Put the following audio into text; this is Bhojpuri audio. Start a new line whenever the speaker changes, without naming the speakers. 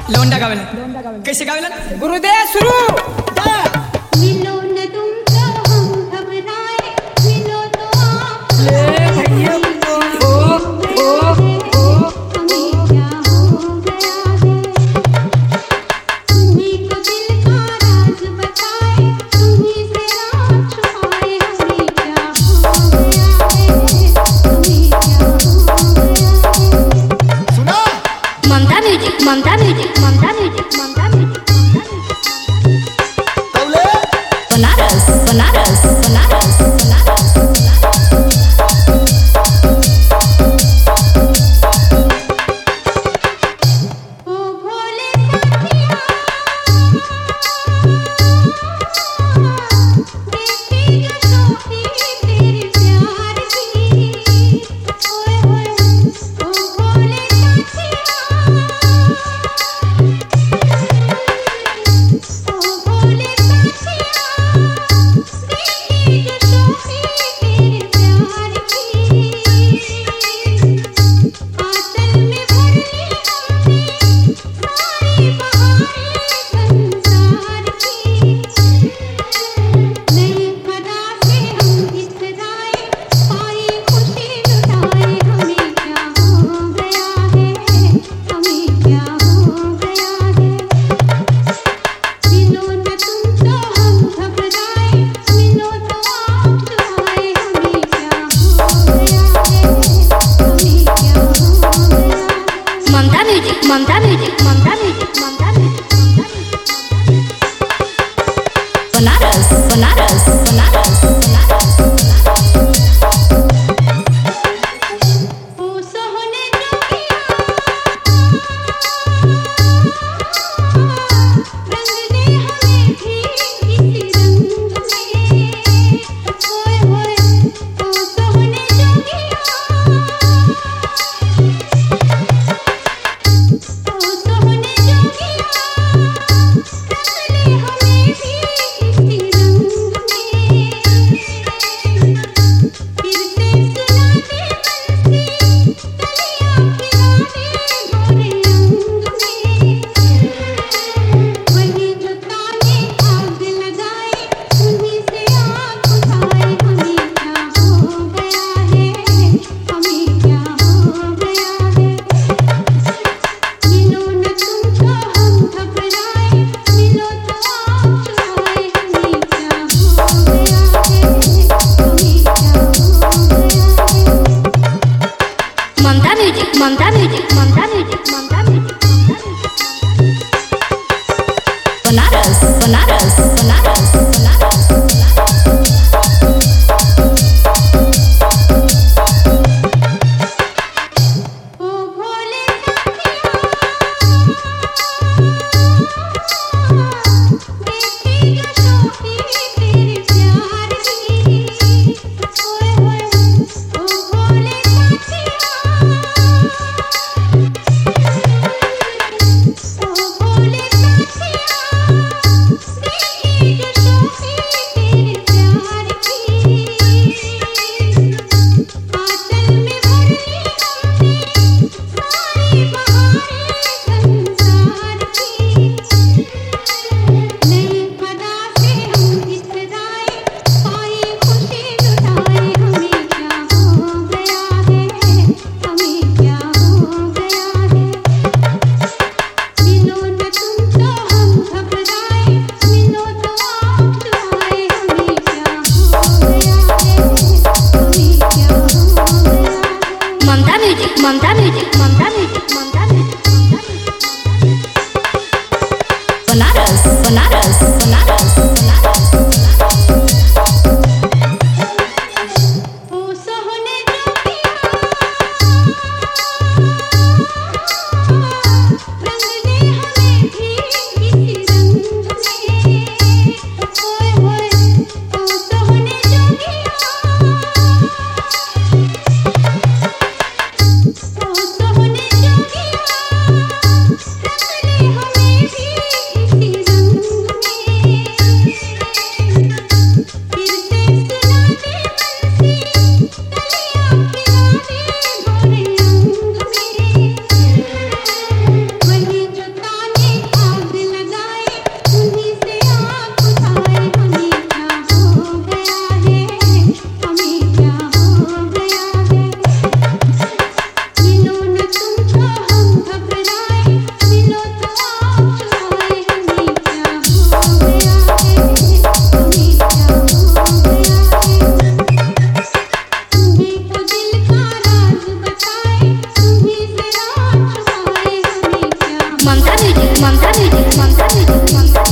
लौंडा गावेला कैसे गावेला गुरुदेव सुरू
मिलो न तुम तो हम घबराए मिलो तो आप
ले भैया ओ
हमें क्या हो गया है तुम्ही को दिल का राज बताए तुम्ही से राज छुपाए हमें क्या हो गया है हमें क्या हो गया है
सुना
Mamta music Mamta music Mamta music Mamta music
तवले
बनारस बनारस बनारस बनारस ओ भोले साथिया देखी जो शोखी तेरे प्यार की ओए ओए ओ भोले साथिया ओ भोले साथिया देखी जो शोखी तेरे प्यार की आंचल में भर ली हमने सारी बहारें संसार की नई फदा से हम इतराए पाई खुशी लुटाए हमें क्या हो गया है हमें क्या हो गया है मिलो न तुम तो हम घबराए मिलो तो आप छुपाए हमें क्या हो गया है हमें क्या हो गया है Mamta music Mamta music Mamta music Mamta music Banaras Banaras Banaras Banaras ओ सोहने जोगिया रंग दे हमें भी इसी रंग में ओए ओए ओ सोहने जोगिया ओ सोहने जोगिया रंग दे हमें भी इसी रंग में फिर से सुना दे बंसी कलियां खिला दे भोरे रंग में वही जो ताने आग लगाए उन्हीं से आग उठाए हमें क्या हो गया है हमें क्या हो गया है मिलो न तुम तो हम घबराए मिलो तो आप छुपाए हमें क्या हो गया है हमें क्या हो गया है Mamta music Mamta music Mamta music Mamta music Banaras Banaras Banaras Banaras ओ भोले साथिया देखी जो शोखी तेरे प्यार की ओए ओए ओ भोले साथिया ओ भोले साथिया देखी जो शोखी तेरे प्यार की आंचल में भर ली हमने सारी बहारें संसार की नई फदा से हम इतराए पाई खुशी लुटाए हमें क्या हो गया है हमें क्या हो गया है मिलो न तुम तो हम घबराए मिलो तो आप छुपाए हमें क्या हो गया है हमें क्या हो गया है Mamta music Mamta music Mamta music Mamta music Banaras Banaras Banaras Banaras ओ सोहने जोगिया रंग दे हमें भी इसी रंग में ओए ओए ओ सोहने जोगिया ओ सोहने जोगिया रंग दे हमें भी इसी रंग में Mamta Music, Mamta Music, Mamta Music, Mamta